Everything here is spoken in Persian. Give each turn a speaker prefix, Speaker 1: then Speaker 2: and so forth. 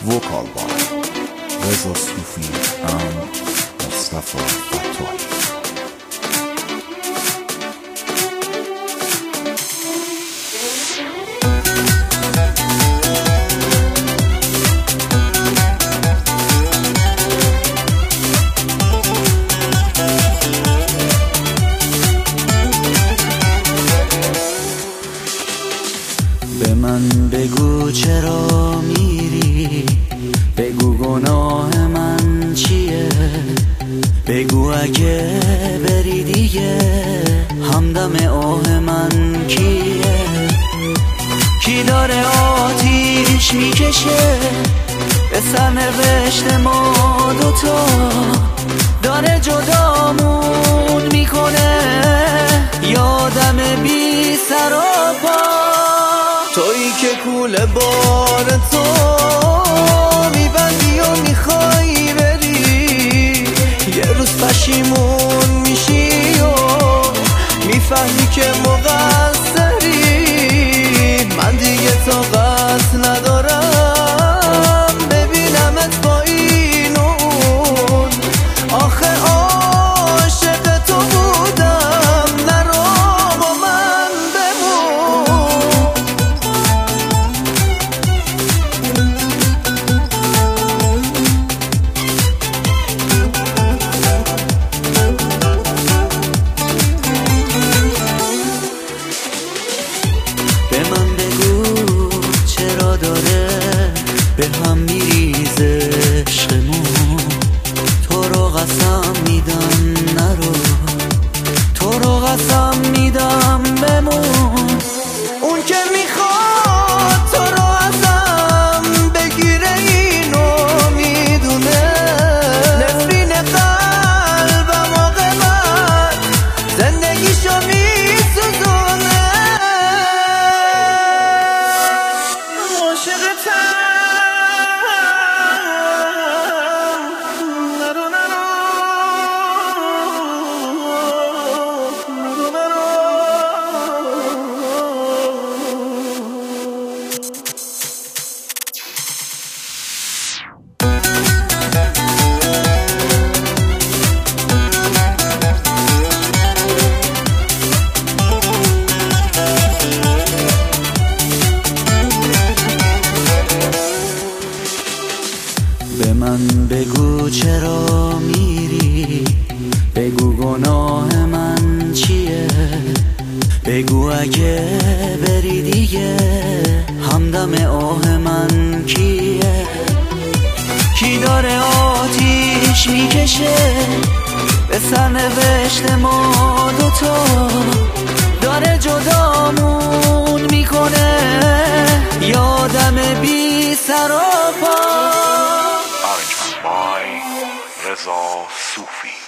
Speaker 1: vocal by Reza Sufi and Mustafa Fatouhi.
Speaker 2: به من بگو چرا میری، بگو گناه من چیه، بگو اگه بری دیگه همدم آه من کیه، کی داره آتیش میکشه به سرنوشت ما دوتا، داره جدامون میکنه یادم بی سر و پا، تویی که کوله بار تو میبندی و میخوای بری، یه روز پشیمون میشی و میفهمی که مقصری، من دیگه طاقت ندارم ببینمت با این و اون، آخه عاشق تو بودم نرو با من بمون. به من بگو چرا داره به هم میریزه عشقمون، تو رو قسم میدم نرو، تو رو قسم میدم بمون، اون که میخواد تو رو ازم بگیره اینو میدونه، نفرین قلبم آقا من زندگیشو میسوزونه، به من بگو چرا میری، بگو گناه من چیه، بگو اگه بری دیگه همدم آه من کیه، کی داره آتیش میکشه به سرنوشت ما دوتا، داره جدامون میکنه یادم بی سر و پا.
Speaker 1: Arrangement by Reza Sufi.